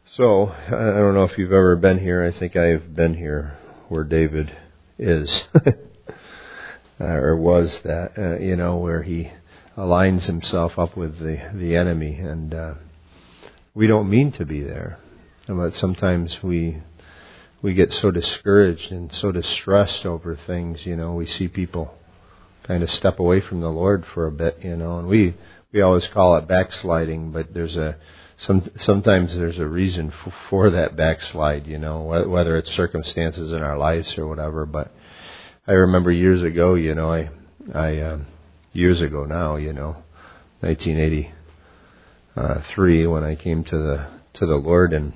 So, I don't know if you've ever been here. I think I've been here where David is, or was that, where he aligns himself up with the enemy. And we don't mean to be there. But sometimes we get so discouraged and so distressed over things. We see people kind of step away from the Lord for a bit, and we always call it backsliding, but sometimes there's a reason for that backslide, whether it's circumstances in our lives or whatever. But I remember years ago, years ago now, 1983, when I came to the Lord, and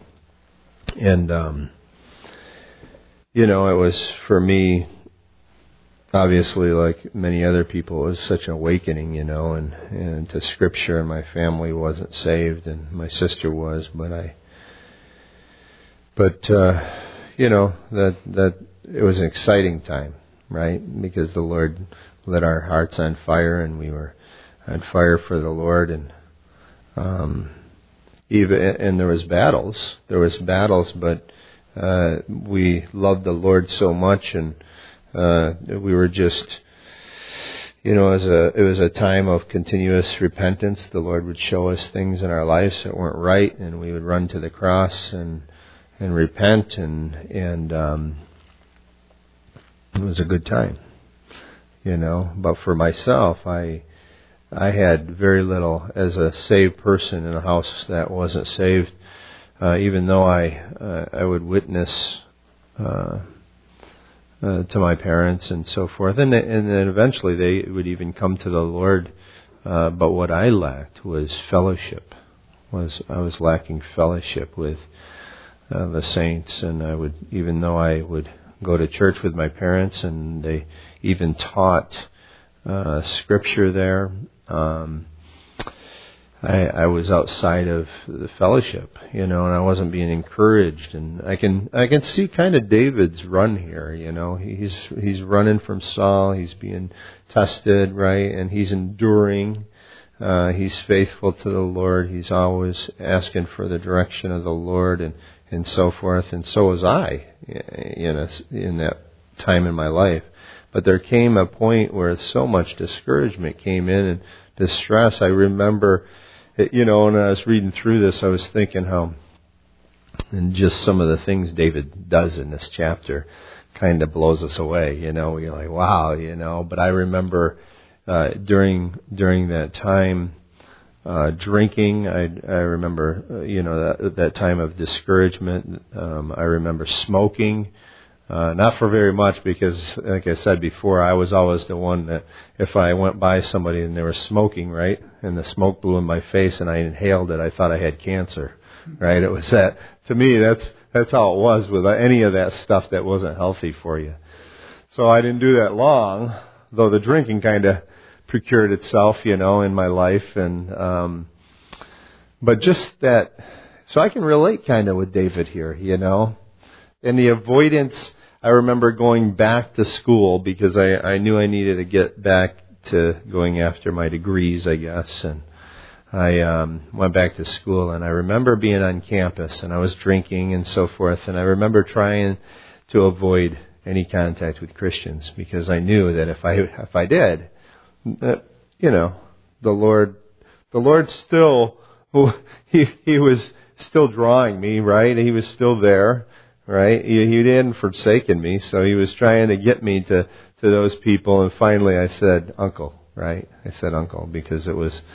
it was for me, obviously, like many other people, it was such an awakening, and to Scripture. And my family wasn't saved, and my sister was, that it was an exciting time, right? Because the Lord lit our hearts on fire, and we were on fire for the Lord, and there was battles, but we loved the Lord so much, and we were just, it was a time of continuous repentance. The Lord would show us things in our lives that weren't right, and we would run to the cross and repent, and it was a good time, But for myself, I had very little as a saved person in a house that wasn't saved. Even though I would witness to my parents and so forth, and then eventually they would even come to the Lord. But what I lacked was fellowship. I was lacking fellowship with the saints, and even though I would go to church with my parents, and they even taught Scripture there, I was outside of the fellowship, and I wasn't being encouraged. And I can see kind of David's run here, he's running from Saul, he's being tested, right? And he's enduring, he's faithful to the Lord, he's always asking for the direction of the Lord, and so forth. And so was I, in that time in my life. But there came a point where so much discouragement came in, and distress. I remember, when I was reading through this, I was thinking how, and just some of the things David does in this chapter kind of blows us away, You're like, wow, But I remember during that time, drinking. I remember, that time of discouragement. I remember smoking. Not for very much, because, like I said before, I was always the one that if I went by somebody and they were smoking, right, and the smoke blew in my face and I inhaled it, I thought I had cancer, right? It was that, to me, that's how it was with any of that stuff that wasn't healthy for you. So I didn't do that long, though the drinking kind of procured itself, in my life, and but just that. So I can relate kind of with David here, And the avoidance, I remember going back to school because I knew I needed to get back to going after my degrees, I guess. And I went back to school, and I remember being on campus, and I was drinking and so forth. And I remember trying to avoid any contact with Christians because I knew that if I did, that, the Lord still, he was still drawing me, right? He was still there. Right? He hadn't forsaken me, so he was trying to get me to those people, and finally I said, Uncle, right? I said Uncle, because it was,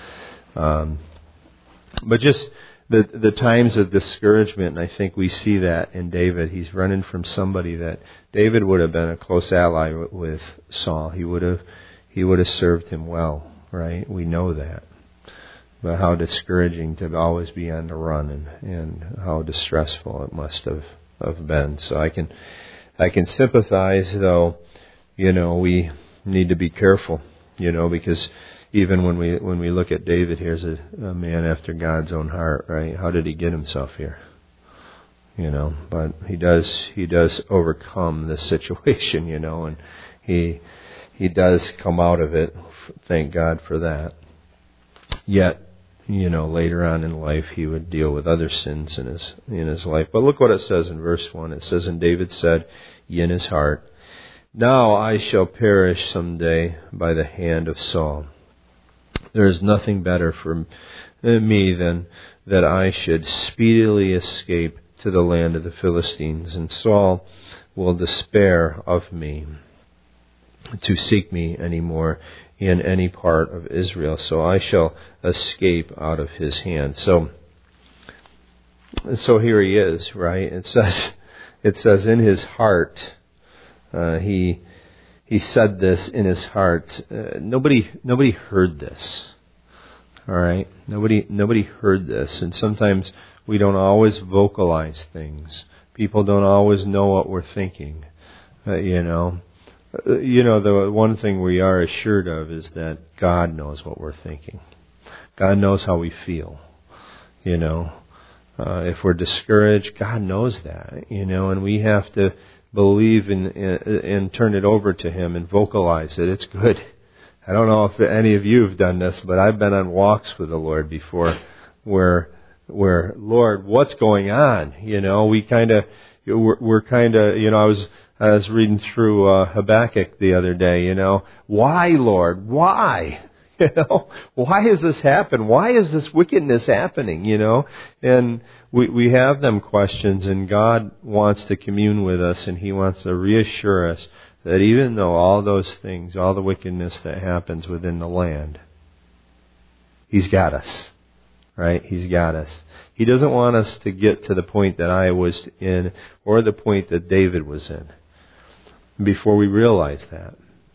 but just the times of discouragement, and I think we see that in David. He's running from somebody that David would have been a close ally with Saul. He would have served him well, right? We know that. But how discouraging to always be on the run, and how distressful it must have been. So I can sympathize, though, we need to be careful, because even when we look at David, here's a man after God's own heart, right? How did he get himself here? But he does overcome this situation, and he does come out of it. Thank God for that. Yet, later on in life he would deal with other sins in his life. But look what it says in verse 1. It says, "And David said in his heart, Now I shall perish someday by the hand of Saul. There is nothing better for me than that I should speedily escape to the land of the Philistines, and Saul will despair of me to seek me any more in any part of Israel. So I shall escape out of his hand." So here he is, right? It says in his heart. He said this in his heart. Nobody heard this. All right, nobody heard this, and sometimes we don't always vocalize things. People don't always know what we're thinking. The one thing we are assured of is that God knows what we're thinking. God knows how we feel. If we're discouraged, God knows that. And we have to believe and turn it over to Him and vocalize it. It's good. I don't know if any of you have done this, but I've been on walks with the Lord before where Lord, what's going on? We're kind of, I was reading through Habakkuk the other day, why, Lord, why? Why has this happened? Why is this wickedness happening? And we have them questions, and God wants to commune with us, and He wants to reassure us that even though all those things, all the wickedness that happens within the land, He's got us, right? He's got us. He doesn't want us to get to the point that I was in, or the point that David was in, before we realize that,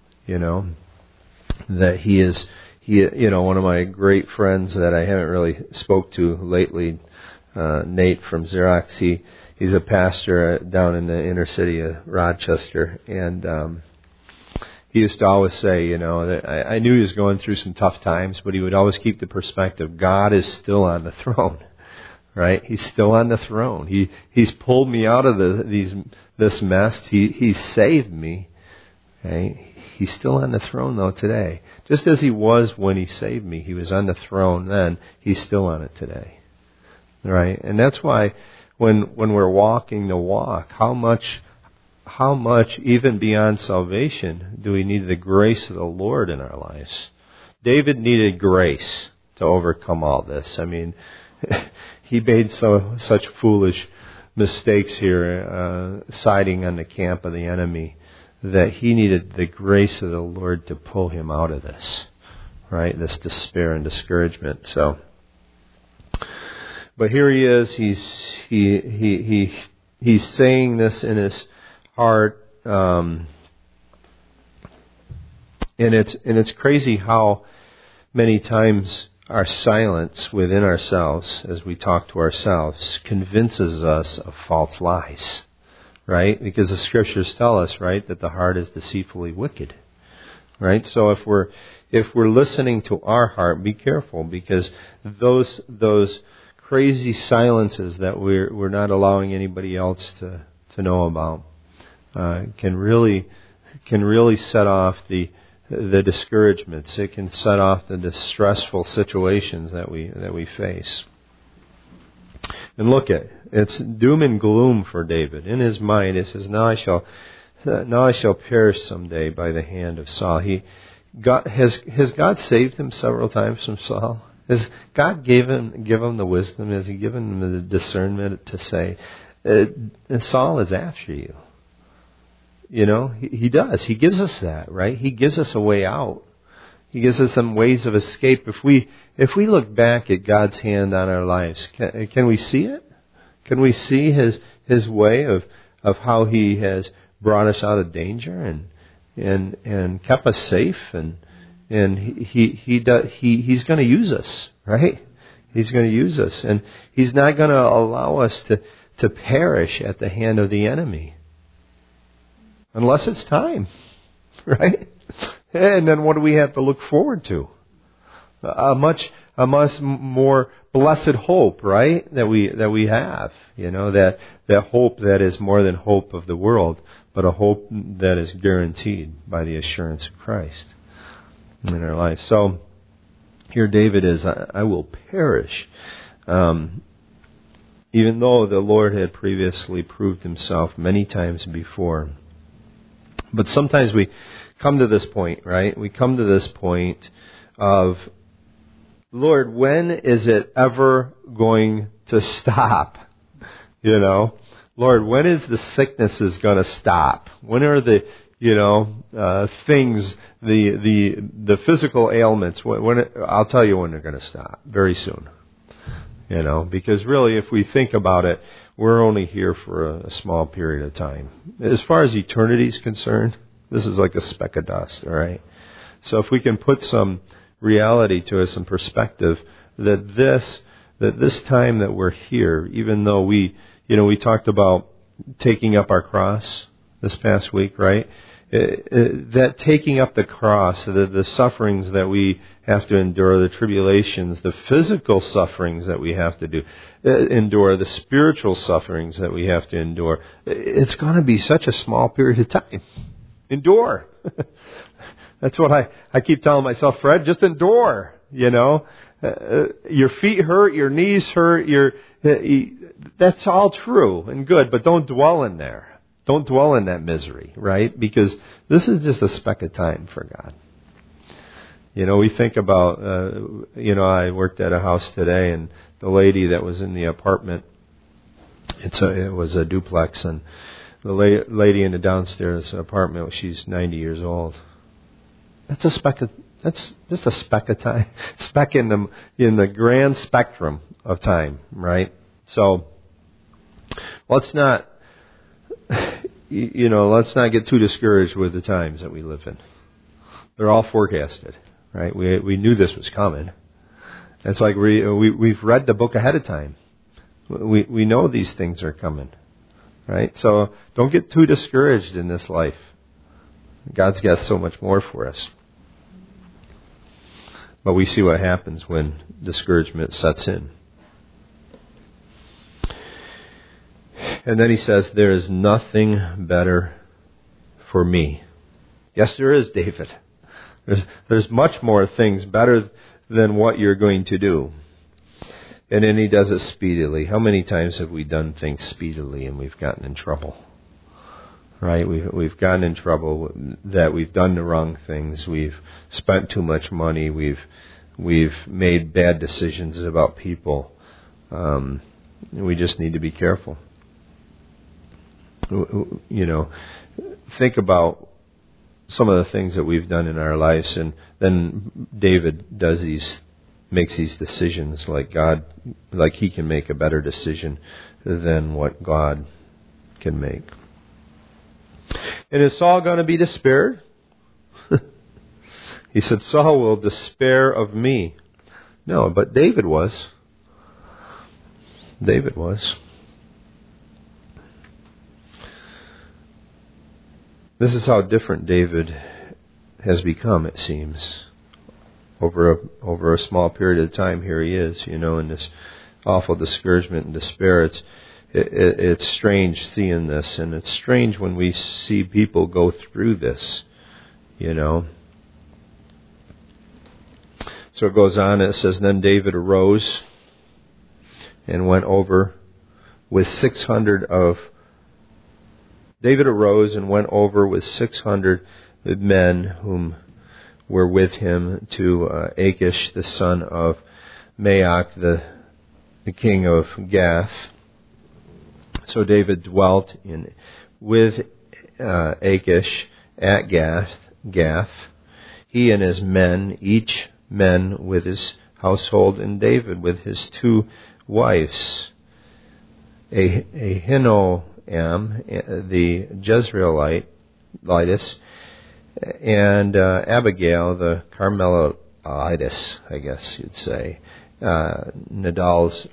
that He is. One of my great friends that I haven't really spoke to lately, Nate from Xerox, he's a pastor down in the inner city of Rochester, and he used to always say, that I knew he was going through some tough times, but he would always keep the perspective, God is still on the throne, right? He's still on the throne. He's pulled me out of this mess. He saved me, right? He's still on the throne, though, today. Just as He was when He saved me, He was on the throne then, He's still on it today. Right? And that's why when we're walking the walk, how much, even beyond salvation, do we need the grace of the Lord in our lives? David needed grace to overcome all this. I mean, he made such foolish mistakes here, siding on the camp of the enemy, that he needed the grace of the Lord to pull him out of this, right? This despair and discouragement. So, but here he is. He's saying this in his heart, and it's crazy how many times our silence within ourselves, as we talk to ourselves, convinces us of false lies. Right? Because the Scriptures tell us, right, that the heart is deceitfully wicked. Right? So if we're listening to our heart, be careful, because those crazy silences that we're not allowing anybody else to know about can really set off the discouragements. It can set off the distressful situations that we face. And look it's doom and gloom for David. In his mind, it says, "Now I shall perish someday by the hand of Saul." Has God saved him several times from Saul? Has God give him the wisdom? Has He given him the discernment to say, Saul is after you? He does. He gives us that, right? He gives us a way out. He gives us some ways of escape. If we look back at God's hand on our lives, can we see it? Can we see His way of how He has brought us out of danger and kept us safe, and He's going to use us, right? He's going to use us, and He's not going to allow us to perish at the hand of the enemy unless it's time, right? And then what do we have to look forward to? A much more blessed hope, right? That we have, that hope that is more than hope of the world, but a hope that is guaranteed by the assurance of Christ in our life. So Here David is, I will perish. Even though the Lord had previously proved himself many times before. But sometimes we come to this point, right? We come to this point of, Lord, when is it ever going to stop? You know, Lord, when is the sicknesses going to stop? When are the, things, the physical ailments, when I'll tell you when they're going to stop. Very soon. Because really, if we think about it, we're only here for a small period of time. As far as eternity is concerned, this is like a speck of dust, all right? So if we can put some reality to it, some perspective, that this time that we're here, even though we talked about taking up our cross this past week, right? That taking up the cross, the sufferings that we have to endure, the tribulations, the physical sufferings that we have to endure, the spiritual sufferings that we have to endure, it's going to be such a small period of time. Endure. That's what I keep telling myself, Fred, just endure, your feet hurt, your knees hurt, that's all true and good, but don't dwell in there. Don't dwell in that misery, right? Because this is just a speck of time for God. We think about, I worked at a house today, and the lady that was in the apartment, it was a duplex, and the lady in the downstairs apartment, she's 90 years old. That's just a speck of time, speck in the grand spectrum of time, right? So let's not get too discouraged with the times that we live in. They're all forecasted, right? We knew this was coming. It's like we've read the book ahead of time. We know these things are coming, right? So don't get too discouraged in this life. God's got so much more for us. But we see what happens when discouragement sets in. And then he says, there is nothing better for me. Yes, there is, David. There's much more things better than what you're going to do. And then he does it speedily. How many times have we done things speedily and we've gotten in trouble? Right? We've gotten in trouble that we've done the wrong things. We've spent too much money. We've made bad decisions about people. We just need to be careful. Think about some of the things that we've done in our lives, and then David makes these decisions like he can make a better decision than what God can make. And is Saul going to be despaired? He said, Saul will despair of me. No, but David was. David was. This is how different David has become, it seems. Over a small period of time, here he is, in this awful discouragement and despair. It's strange seeing this, and it's strange when we see people go through this, So it goes on, it says, then David arose and went over with 600 men whom were with him to Achish, the son of Maach, the king of Gath. So David dwelt with Achish at Gath, he and his men, each man with his household, and David with his 2 wives, Ahinoam, the Jezreelitess, and Abigail, the Carmelitess, I guess you'd say, Nabal's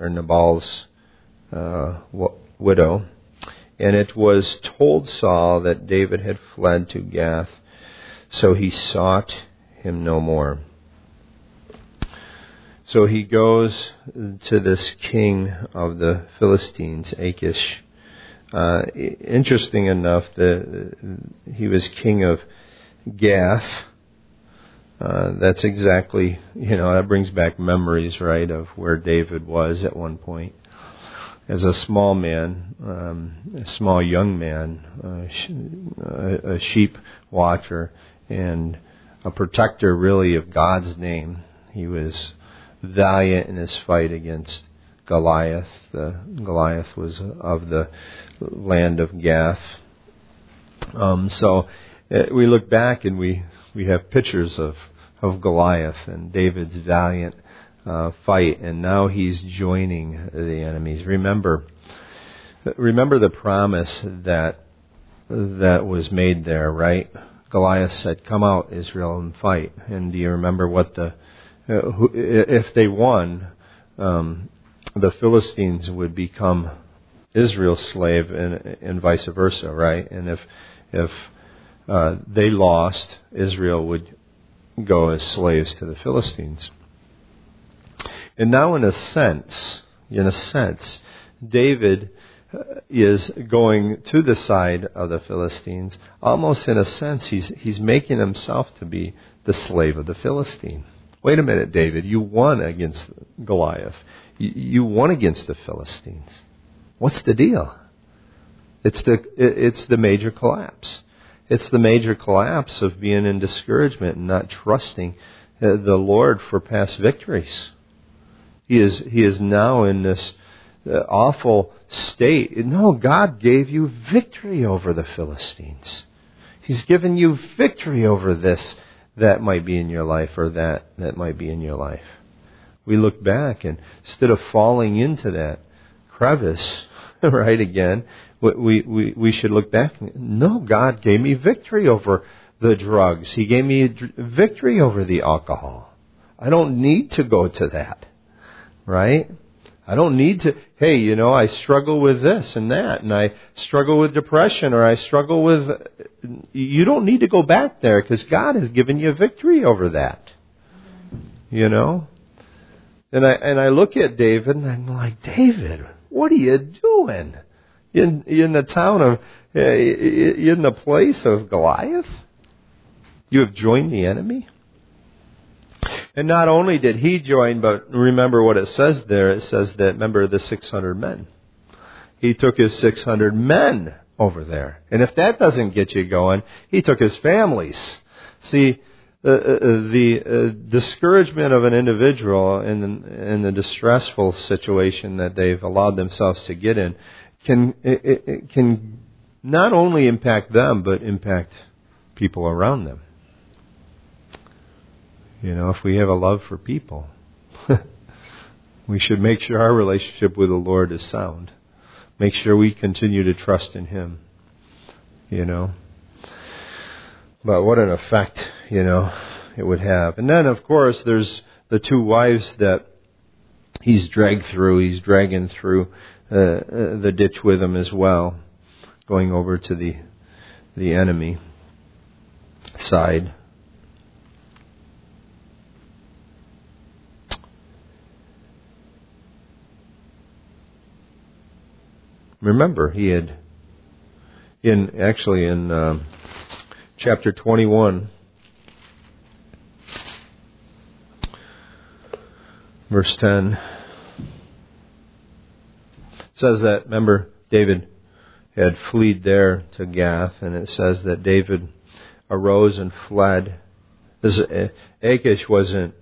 widow. And it was told Saul that David had fled to Gath, so he sought him no more. So he goes to this king of the Philistines, Achish. Interesting enough, he was king of Gath, That's exactly, that brings back memories, right, of where David was at one point. As a small man, a small young man, a sheep watcher, and a protector really of God's name. He was valiant in his fight against Goliath. Goliath was of the land of Gath. So we look back and we have pictures of Goliath and David's valiant fight, and now he's joining the enemies. Remember the promise that was made there, right? Goliath said, "Come out, Israel, and fight." And do you remember what if they won, the Philistines would become Israel's slave, and vice versa, right? And if they lost, Israel would go as slaves to the Philistines. And now, in a sense, David is going to the side of the Philistines. Almost in a sense, he's making himself to be the slave of the Philistine. Wait a minute, David, you won against Goliath. You won against the Philistines. What's the deal? It's the major collapse. It's the major collapse of being in discouragement and not trusting the Lord for past victories. He is now in this awful state. No, God gave you victory over the Philistines. He's given you victory over this that might be in your life, or that might be in your life. We look back, and instead of falling into that crevice, right, again, we should look back. No, God gave me victory over the drugs. He gave me victory over the alcohol. I don't need to go to that, right? I don't need to, I struggle with this and that, and I struggle with depression, or I struggle with... You don't need to go back there, because God has given you victory over that. And I look at David, and I'm like, David, what are you doing in the town of, in the place of Goliath? You have joined the enemy? And not only did he join, but remember what it says there. It says that, remember the 600 men. He took his 600 men over there. And if that doesn't get you going, he took his families. See, the discouragement of an individual in the distressful situation that they've allowed themselves to get in can not only impact them, but impact people around them. If we have a love for people, we should make sure our relationship with the Lord is sound. Make sure we continue to trust in Him. But what an effect, it would have. And then, of course, there's the two wives that he's dragging through the ditch with him as well, going over to the enemy side. Remember, he had, in chapter 21, verse 10, it says that, remember, David had fled there to Gath, and it says that David arose and fled. Achish wasn't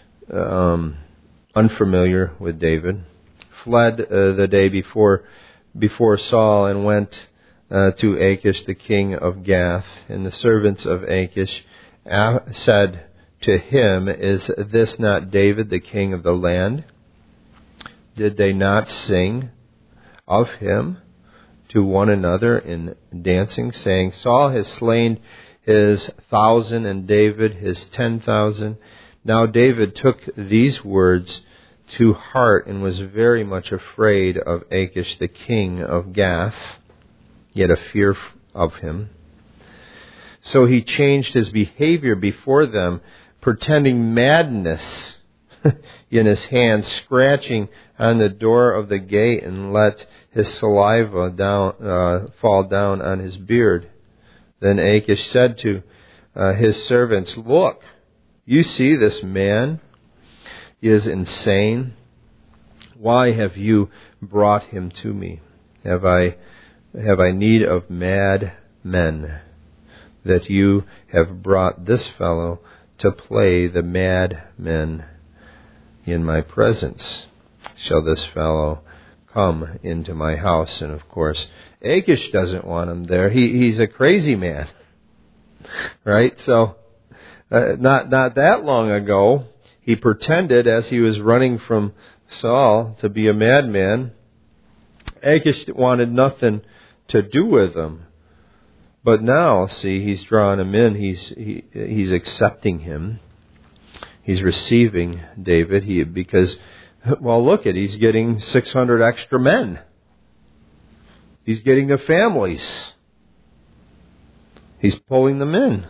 unfamiliar with David. Fled the day before Saul, and went to Achish, the king of Gath. And the servants of Achish said to him, "Is this not David, the king of the land? Did they not sing of him to one another in dancing, saying, Saul has slain his 1,000 and David his 10,000? Now David took these words to heart and was very much afraid of Achish, the king of Gath. He had a fear of him. So he changed his behavior before them, pretending madness in his hand, scratching on the door of the gate, and let his saliva fall down on his beard. Then Achish said to his servants, Look, You see this man is insane. Why have you brought him to me? Have I need of mad men, that you have brought this fellow to play the mad men in my presence? Shall this fellow come into my house? And of course, Achish doesn't want him there. He's a crazy man, right? So, not that long ago, he pretended as he was running from Saul to be a madman. Achish wanted nothing to do with him. But now, see, he's drawing him in. He's accepting him. He's receiving David. Because, well, look at, he's getting 600 extra men. He's getting the families. He's pulling them in.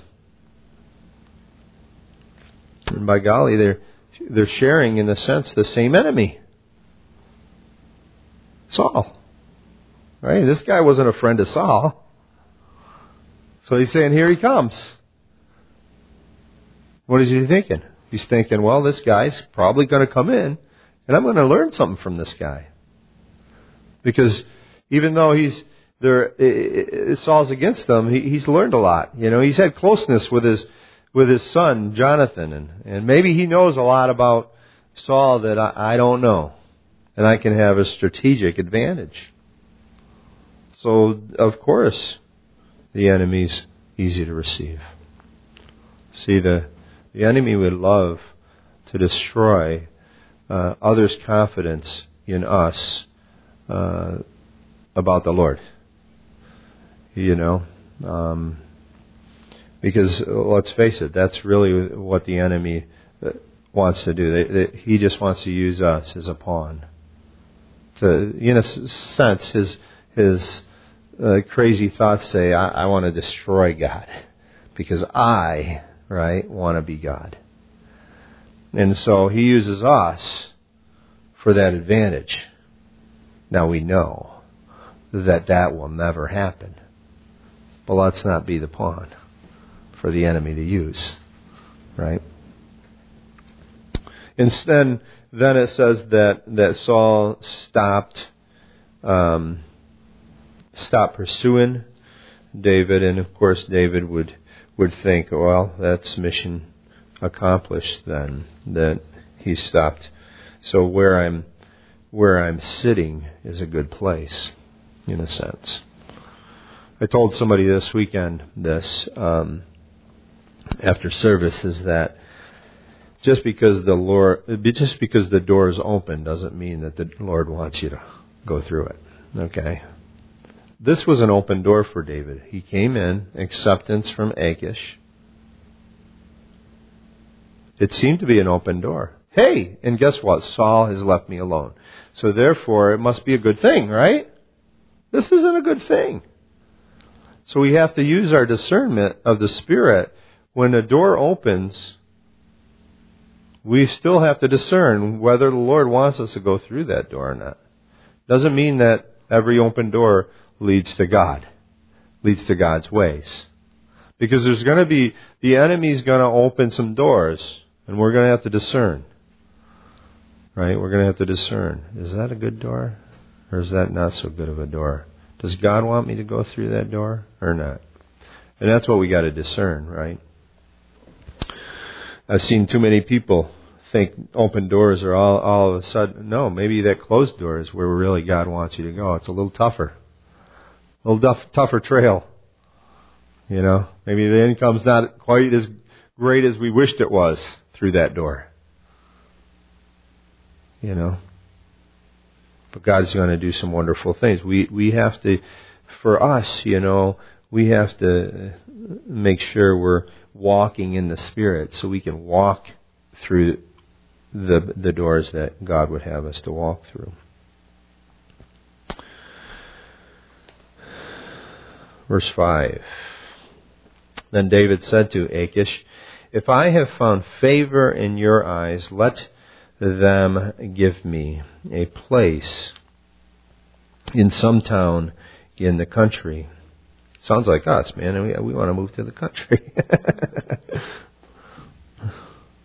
And by golly, they're sharing, in a sense, the same enemy. Saul. Right? This guy wasn't a friend of Saul. So he's saying, here he comes. What is he thinking? He's thinking, well, this guy's probably going to come in, and I'm going to learn something from this guy. Because even though Saul's against them, he's learned a lot. He's had closeness with his son, Jonathan, and maybe he knows a lot about Saul that I don't know. And I can have a strategic advantage. So, of course, the enemy's easy to receive. See, the enemy would love to destroy others' confidence in us about the Lord. Because, let's face it, that's really what the enemy wants to do. He just wants to use us as a pawn. In a sense, his crazy thoughts say, I want to destroy God because I, want to be God. And so he uses us for that advantage. Now we know that will never happen. But let's not be the pawn for the enemy to use, right? Instead, then it says that Saul stopped pursuing David, and of course David would think, well, that's mission accomplished then, that he stopped. So where I'm sitting is a good place, in a sense. I told somebody this weekend after service, is that just because the door is open doesn't mean that the Lord wants you to go through it. Okay? This was an open door for David. He came in, acceptance from Achish. It seemed to be an open door. Hey, and guess what? Saul has left me alone. So therefore, it must be a good thing, right? This isn't a good thing. So we have to use our discernment of the Spirit. When a door opens, we still have to discern whether the Lord wants us to go through that door or not. Doesn't mean that every open door leads to God, leads to God's ways. Because there's going to be, the enemy's going to open some doors, and we're going to have to discern. Right? We're going to have to discern. Is that a good door? Or is that not so good of a door? Does God want me to go through that door or not? And that's what we got to discern, right? I've seen too many people think open doors are all of a sudden. No, maybe that closed door is where really God wants you to go. It's a little tougher. A little tougher trail. Maybe the income's not quite as great as we wished it was through that door. But God's going to do some wonderful things. We have to, for us, we have to make sure we're walking in the Spirit so we can walk through the doors that God would have us to walk through. Verse 5. Then David said to Achish, if I have found favor in your eyes, let them give me a place in some town in the country. Sounds like us, man. We want to move to the country.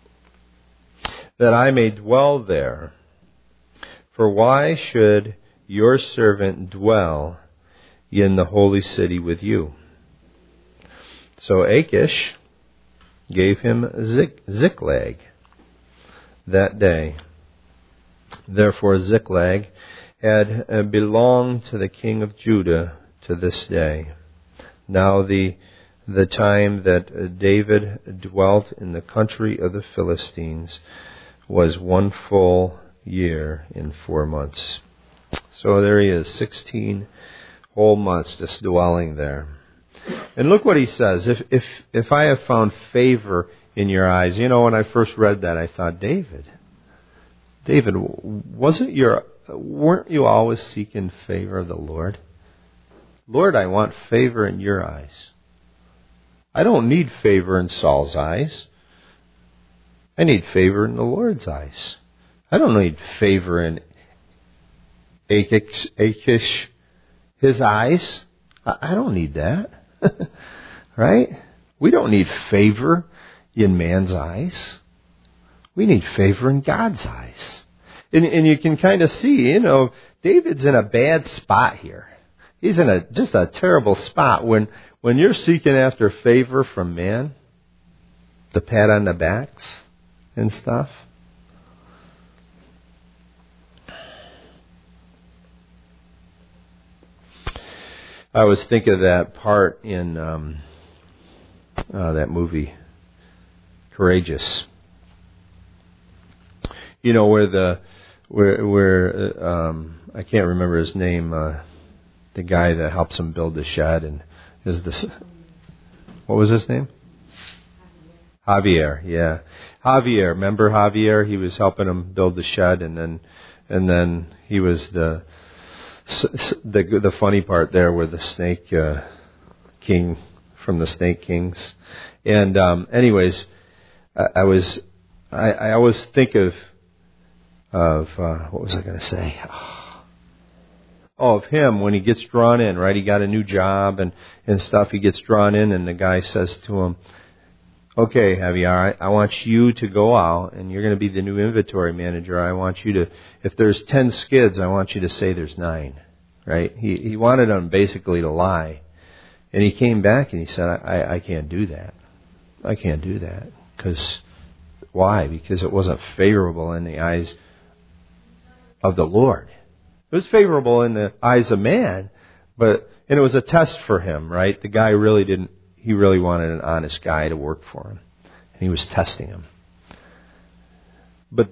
that I may dwell there. For why should your servant dwell in the holy city with you? So Achish gave him Ziklag that day. Therefore Ziklag had belonged to the king of Judah to this day. Now the time that David dwelt in the country of the Philistines was 1 full year and 4 months. So there he is, 16 whole months just dwelling there. And look what he says. If I have found favor in your eyes, when I first read that, I thought, David, weren't you always seeking favor of the Lord? Lord, I want favor in your eyes. I don't need favor in Saul's eyes. I need favor in the Lord's eyes. I don't need favor in Achish, his eyes. I don't need that. Right? We don't need favor in man's eyes. We need favor in God's eyes. And you can kind of see, David's in a bad spot here. He's in just a terrible spot when you're seeking after favor from man, the pat on the backs and stuff. I always think of that part in that movie, Courageous. Where I can't remember his name. The guy that helps him build the shed and is this. What was his name? Javier. Yeah, Javier. Remember Javier? He was helping him build the shed, and then he was the funny part there, where the snake king from the Snake Kings. And anyways, I always think of what was I going to say? Of him when he gets drawn in, right? He got a new job and stuff. He gets drawn in, and the guy says to him, "Okay, Javier, I want you to go out, and you're going to be the new inventory manager. I want you to, if there's 10 skids, I want you to say there's 9." Right? He wanted him basically to lie. And he came back and he said, I can't do that. I can't do that. Why? Because it wasn't favorable in the eyes of the Lord. It was favorable in the eyes of man, and it was a test for him, right? The guy he really wanted an honest guy to work for him. And he was testing him. But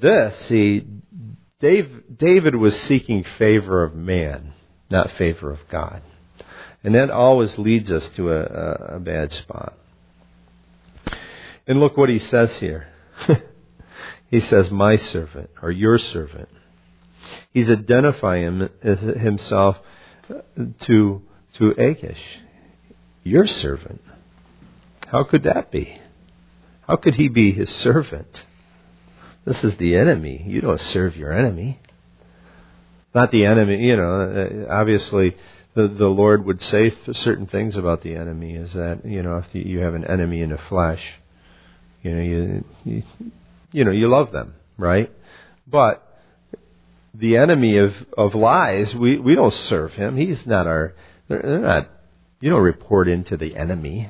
David was seeking favor of man, not favor of God. And that always leads us to a bad spot. And look what he says here. He says, my servant, or your servant. He's identifying himself to Achish. Your servant. How could that be? How could he be his servant? This is the enemy. You don't serve your enemy. Not the enemy, obviously the Lord would say certain things about the enemy, is that, if you have an enemy in the flesh, you love them, right? But the enemy of lies, we don't serve him. He's not they're not, you don't report into the enemy,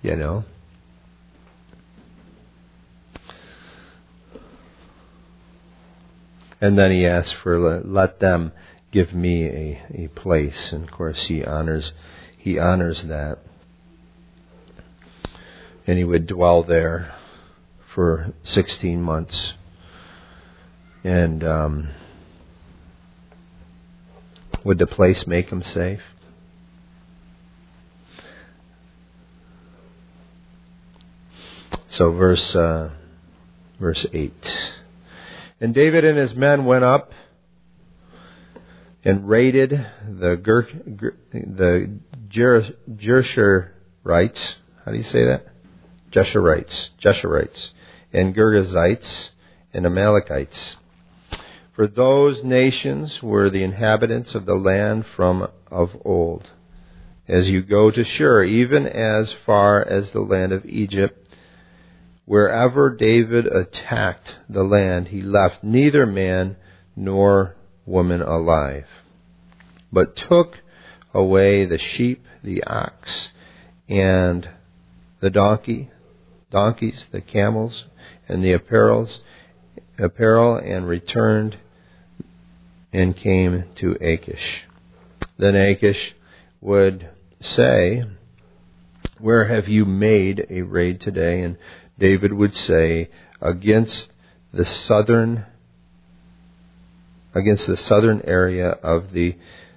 And then he asks for, let them give me a place. And of course he honors that. And he would dwell there for 16 months. And would the place make him safe? So verse 8. And David and his men went up and raided the Geshurites. How do you say that? Geshurites, and Girgazites, and Amalekites. For those nations were the inhabitants of the land from of old. As you go to Shur, even as far as the land of Egypt, Wherever David attacked the land, he left neither man nor woman alive, but took away the sheep, the ox, and the donkeys, the camels, and the apparel, and returned and came to Achish. Then Achish would say, "Where have you made a raid today?" And David would say, against the southern area of the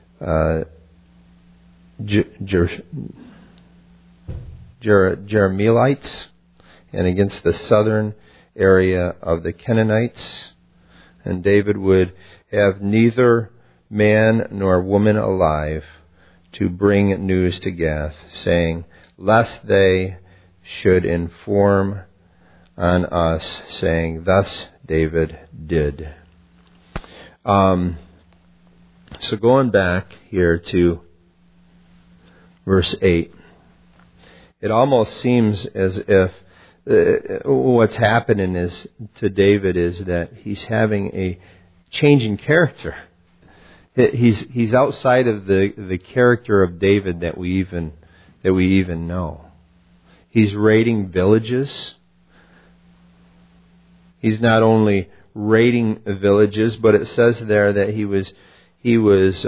Jerahmeelites, and against the southern area of the Canaanites. And David would have neither man nor woman alive to bring news to Gath, saying, lest they should inform on us, saying, thus David did. So going back here to verse 8, it almost seems as if what's happening is to David is that he's having a change in character. He's outside of the character of David that we even know. He's raiding villages. He's not only raiding villages, but it says there that he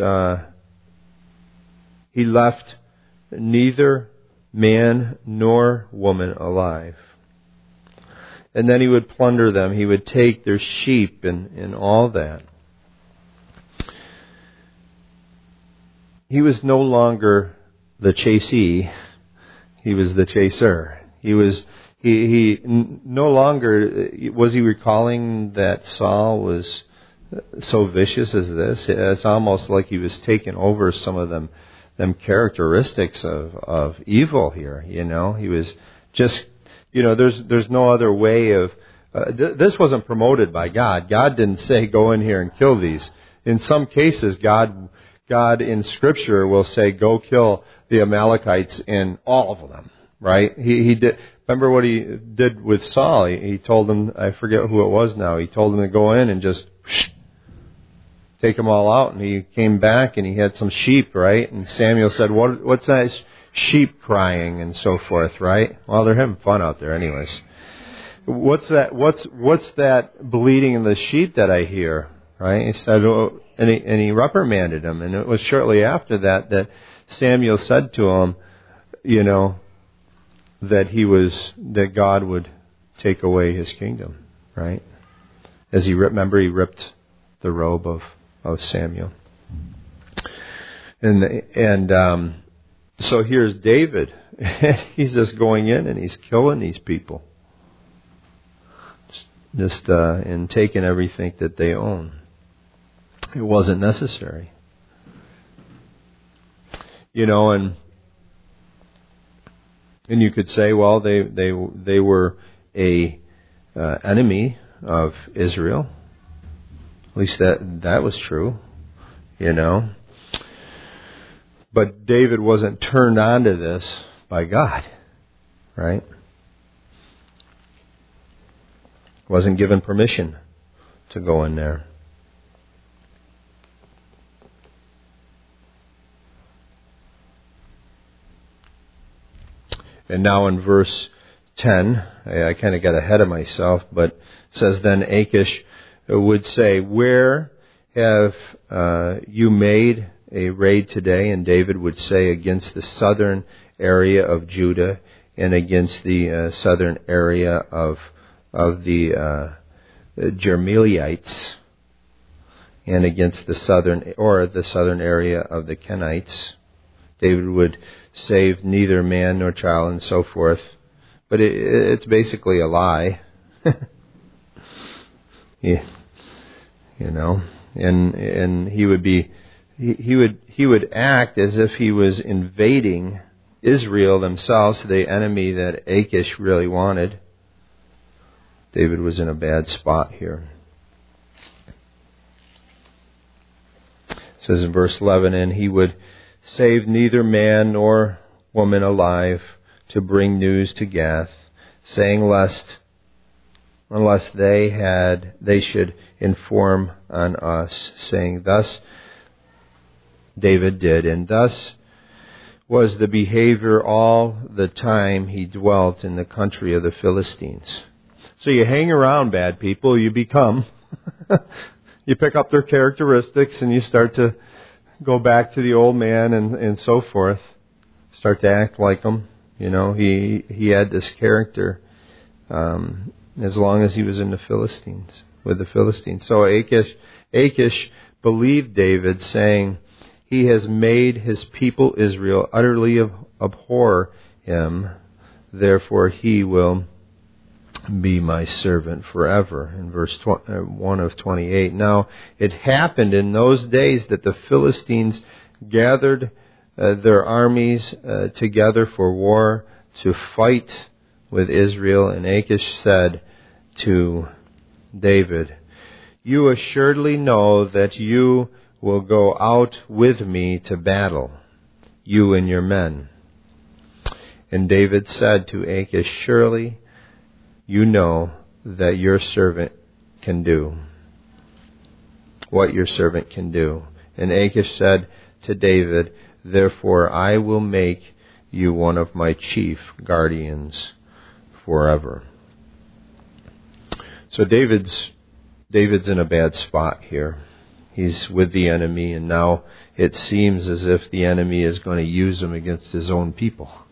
left neither man nor woman alive. And then he would plunder them. He would take their sheep and all that. He was no longer the chasee. He was the chaser. He no longer was he recalling that Saul was so vicious as this. It's almost like he was taking over some of them characteristics of evil here. He was just, there's no other way of. This wasn't promoted by God. God didn't say go in here and kill these. In some cases, God in Scripture will say go kill the Amalekites in all of them. Right? He did. Remember what he did with Saul? He told him, I forget who it was now. He told him to go in and just take them all out. And he came back and he had some sheep, right? And Samuel said, "What's that sheep crying?" and so forth, right? Well, they're having fun out there, anyways. What's that? What's that bleating in the sheep that I hear? Right? He said, and he reprimanded him. And it was shortly after that Samuel said to him, that God would take away his kingdom, right? As he ripped the robe of Samuel. And so here's David. He's just going in and he's killing these people. And taking everything that they own. It wasn't necessary. And you could say, well, they were a enemy of Israel. At least that was true, But David wasn't turned on to this by God, right? Wasn't given permission to go in there. And now in verse 10, I kind of got ahead of myself, but it says, then Achish would say, where have you made a raid today? And David would say, against the southern area of Judah and against the southern area of the Jerahmeelites and against the southern area of the Kenites. David would save neither man nor child and so forth. But it's basically a lie. And he would act as if he was invading Israel themselves, the enemy that Achish really wanted. David was in a bad spot here. It says in verse 11, and he would save neither man nor woman alive to bring news to Gath, saying, lest unless they should inform on us, saying, thus David did, and thus was the behavior all the time he dwelt in the country of the Philistines. So you hang around bad people, you become, you pick up their characteristics, and you start to go back to the old man and so forth. Start to act like him. You know, he had this character as long as he was in the Philistines, with the Philistines. So Achish believed David, saying, he has made his people Israel utterly abhor him, therefore he will be my servant forever. In verse 1 of 28. Now, it happened in those days that the Philistines gathered their armies together for war to fight with Israel, and Achish said to David, you assuredly know that you will go out with me to battle, you and your men. And David said to Achish, surely you know that your servant can do what your servant can do. And Achish said to David, therefore I will make you one of my chief guardians forever. So David's in a bad spot here. He's with the enemy, and now it seems as if the enemy is going to use him against his own people.